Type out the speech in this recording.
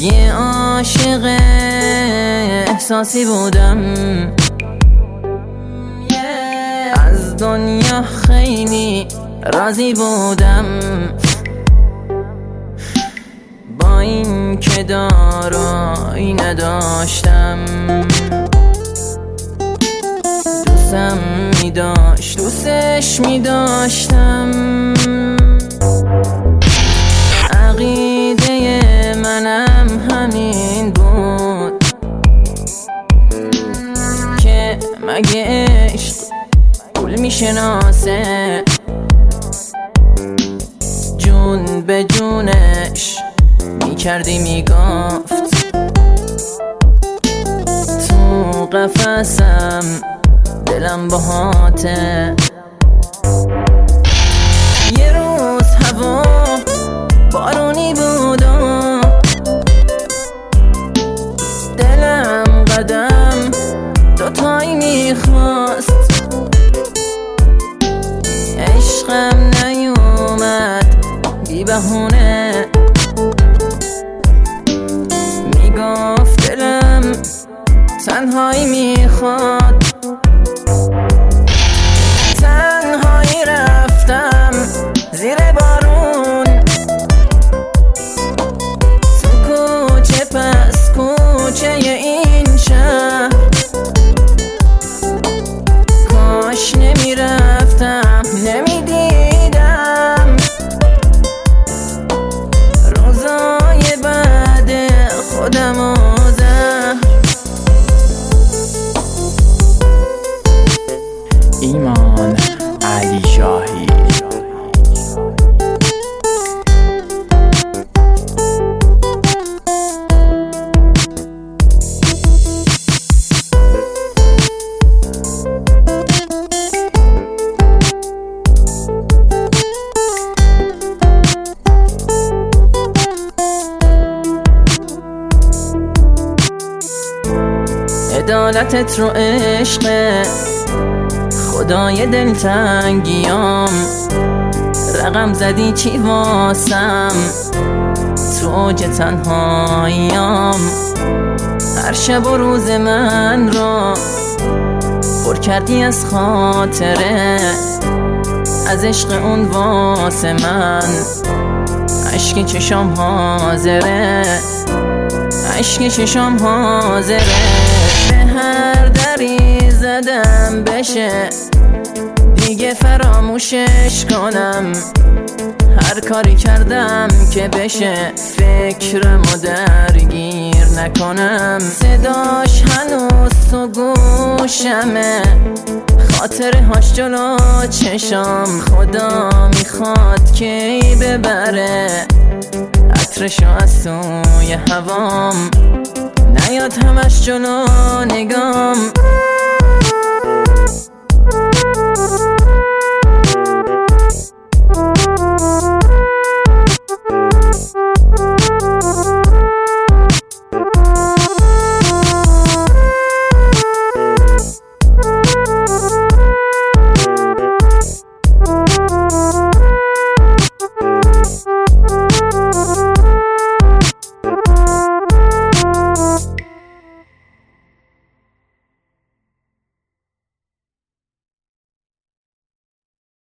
یه عاشق احساسی بودم، از دنیا خیلی راضی بودم، با این که دارایی نداشتم. دوستم می‌داشت، دوستش می‌داشتم. عقیده منم همین بود که مگه عشق پول میشناسه، جون به جونش میکردی میگفت تو قفسم دلم باهاته. یه روز هوا بارونی بود و دلم قدم دوتایی میخواست، عشقم نیومد بی بهونه، میگفت دلم تنهایی میخواد. تنهایی رفتم زیر بارون، تو کوچه پس کوچه این شهر، کاش نمیرفتم نمیدیدم روزای بعد خودم و زهر. ایمان علی شاهی. عدالتت رو عشق خدای دلتنگیام، رقم زدی چی واسم تو اوج تنهاییام. هر شب و روز من رو پر کردی از خاطره، از عشق اون واسه من عشق چشام حاضره، عشق چشام حاضره. به هر دری زدم بشه دیگه فراموشش کنم، هر کاری کردم که بشه فکرمو درگیر نکنم. صداش هنوز تو گوشمه، خاطره هاش جلو چشام، خدا میخواد کی ببره عطرشو از سوی هوام، نیاد همش جلو نگام.